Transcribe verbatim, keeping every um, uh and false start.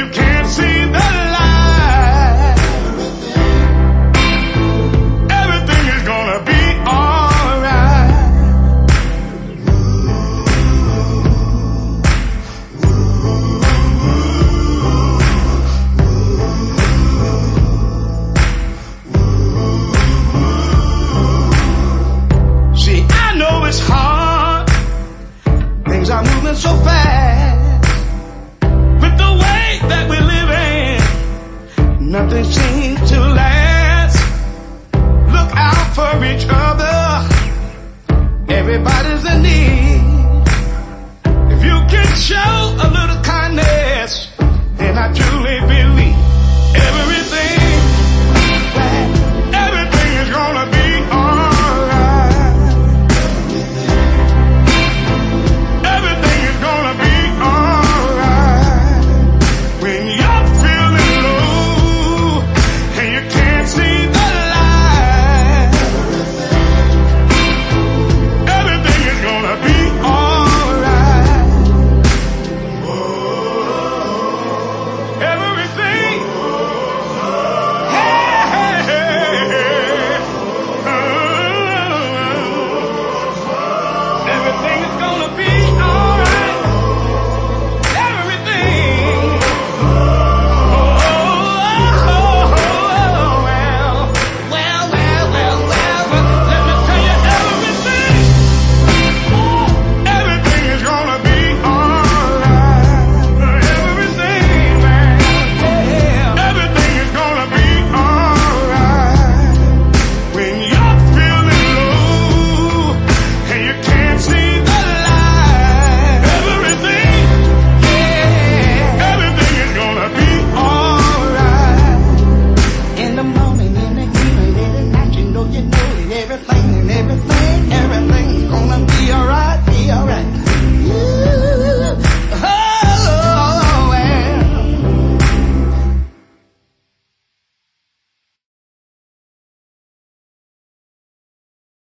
you can't see the light. Everything is gonna be alright. See, I know it's hard. Things are moving so fast. With the way that we live in, nothing seems to last. Look out for each other. Everybody's in need.